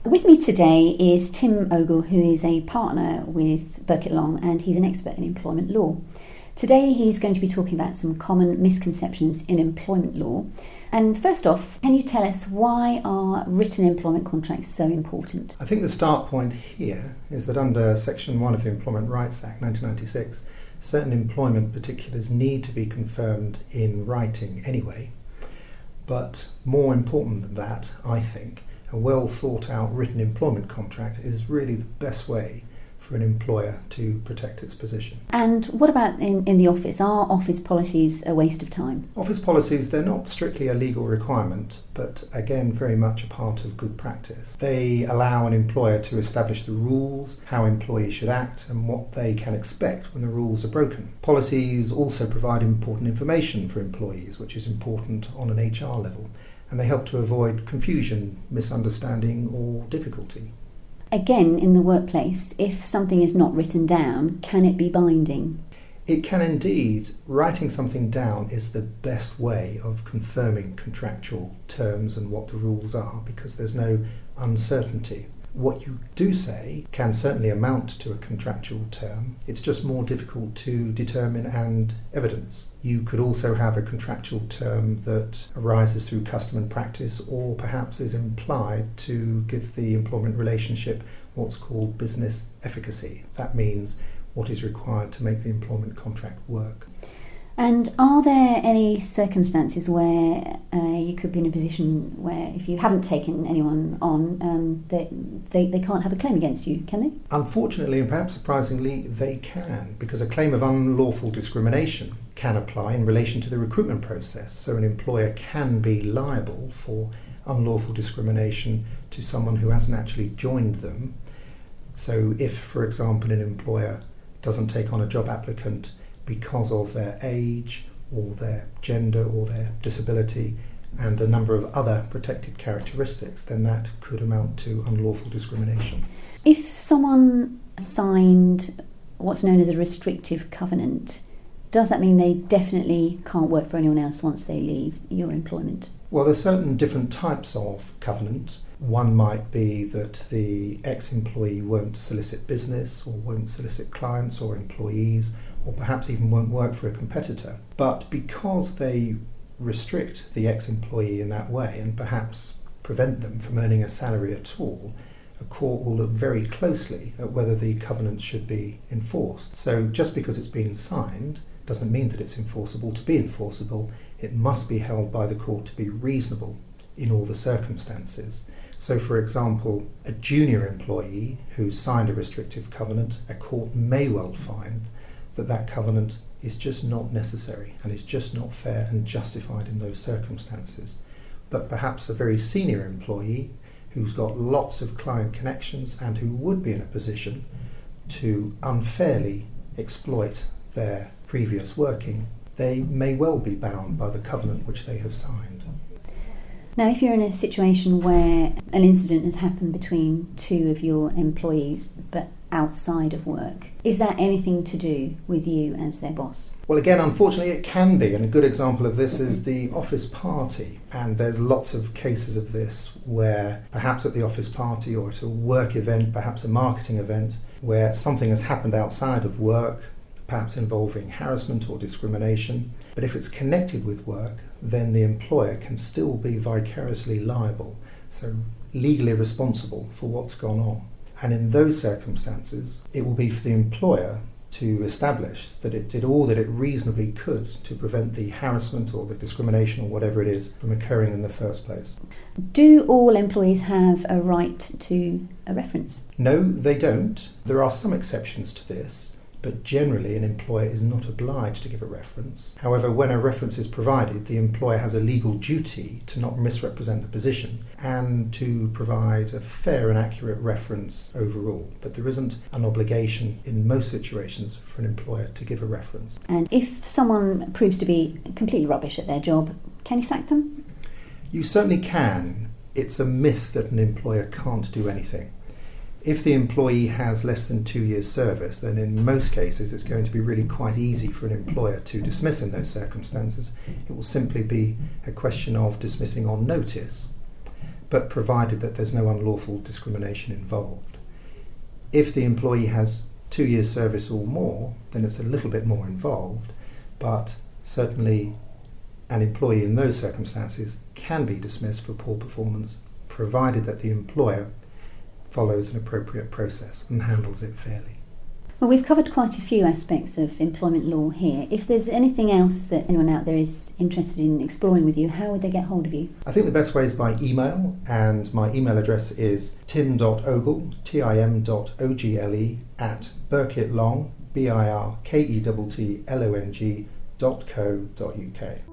With me today is Tim Ogle, who is a partner with Burkitt Long, and he's an expert in employment law. Today he's going to be talking about some common misconceptions in employment law. And first off, can you tell us why are written employment contracts so important? I think the start point here is that under Section 1 of the Employment Rights Act 1996, certain employment particulars need to be confirmed in writing anyway. But more important than that, I think, a well thought out written employment contract is really the best way for an employer to protect its position. And what about in the office? Are office policies a waste of time? Office policies, they're not strictly a legal requirement, but again very much a part of good practice. They allow an employer to establish the rules, how employees should act and what they can expect when the rules are broken. Policies also provide important information for employees, which is important on an HR level, and they help to avoid confusion, misunderstanding or difficulty. Again, in the workplace, if something is not written down, can it be binding? It can indeed. Writing something down is the best way of confirming contractual terms and what the rules are, because there's no uncertainty. What you do say can certainly amount to a contractual term. It's just more difficult to determine and evidence. You could also have a contractual term that arises through custom and practice, or perhaps is implied to give the employment relationship what's called business efficacy. That means what is required to make the employment contract work. And are there any circumstances where you could be in a position where if you haven't taken anyone on, they can't have a claim against you, can they? Unfortunately, and perhaps surprisingly, they can, because a claim of unlawful discrimination can apply in relation to the recruitment process. So an employer can be liable for unlawful discrimination to someone who hasn't actually joined them. So if, for example, an employer doesn't take on a job applicant because of their age or their gender or their disability and a number of other protected characteristics, then that could amount to unlawful discrimination. If someone signed what's known as a restrictive covenant, does that mean they definitely can't work for anyone else once they leave your employment? Well, there's certain different types of covenant. One might be that the ex-employee won't solicit business or won't solicit clients or employees, or perhaps even won't work for a competitor. But because they restrict the ex-employee in that way and perhaps prevent them from earning a salary at all, a court will look very closely at whether the covenant should be enforced. So just because it's been signed doesn't mean that it's enforceable. To be enforceable, it must be held by the court to be reasonable in all the circumstances. So, for example, a junior employee who signed a restrictive covenant, a court may well find that covenant is just not necessary and is just not fair and justified in those circumstances. But perhaps a very senior employee who's got lots of client connections and who would be in a position to unfairly exploit their previous working, they may well be bound by the covenant which they have signed. Now, if you're in a situation where an incident has happened between two of your employees, but outside of work, is that anything to do with you as their boss? Well, again, unfortunately, it can be, and a good example of this is the office party. And there's lots of cases of this where perhaps at the office party or at a work event, perhaps a marketing event, where something has happened outside of work, perhaps involving harassment or discrimination. But if it's connected with work, then the employer can still be vicariously liable, so legally responsible for what's gone on. And in those circumstances, it will be for the employer to establish that it did all that it reasonably could to prevent the harassment or the discrimination or whatever it is from occurring in the first place. Do all employees have a right to a reference? No, they don't. There are some exceptions to this, but generally an employer is not obliged to give a reference. However, when a reference is provided, the employer has a legal duty to not misrepresent the position and to provide a fair and accurate reference overall. But there isn't an obligation in most situations for an employer to give a reference. And if someone proves to be completely rubbish at their job, can you sack them? You certainly can. It's a myth that an employer can't do anything. If the employee has less than 2 years' service, then in most cases it's going to be really quite easy for an employer to dismiss in those circumstances. It will simply be a question of dismissing on notice. but provided that there's no unlawful discrimination involved. If the employee has 2 years service or more, then it's a little bit more involved, but certainly an employee in those circumstances can be dismissed for poor performance, provided that the employer follows an appropriate process and handles it fairly. Well, we've covered quite a few aspects of employment law here. If there's anything else that anyone out there is interested in exploring with you, how would they get hold of you? I think the best way is by email, and my email address is tim.ogle, tim.ogle, at birkettlong, birkettlong.co.uk.